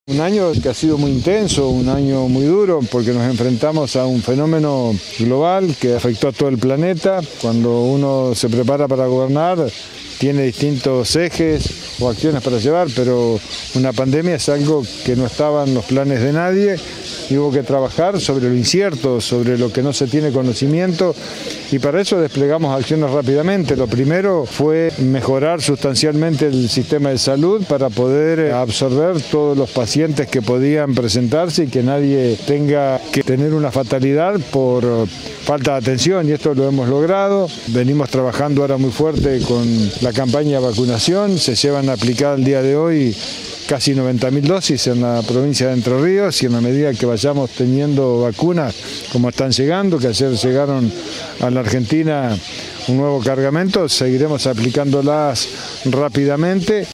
Un año que ha sido muy intenso, un año muy duro, porque nos enfrentamos a un fenómeno global que afectó a todo el planeta. Cuando uno se prepara para gobernar, tiene distintos ejes o acciones para llevar, pero una pandemia es algo que no estaba en los planes de nadie y hubo que trabajar sobre lo incierto, sobre lo que no se tiene conocimiento, y para eso desplegamos acciones rápidamente. Lo primero fue mejorar sustancialmente el sistema de salud para poder absorber todos los pacientes que podían presentarse y que nadie tenga que tener una fatalidad por falta de atención, y esto lo hemos logrado. Venimos trabajando ahora muy fuerte con la campaña de vacunación. Se llevan a aplicar al día de hoy casi 90.000 dosis en la provincia de Entre Ríos, y en la medida que vayamos teniendo vacunas como están llegando, que ayer llegaron a la Argentina un nuevo cargamento, seguiremos aplicándolas rápidamente.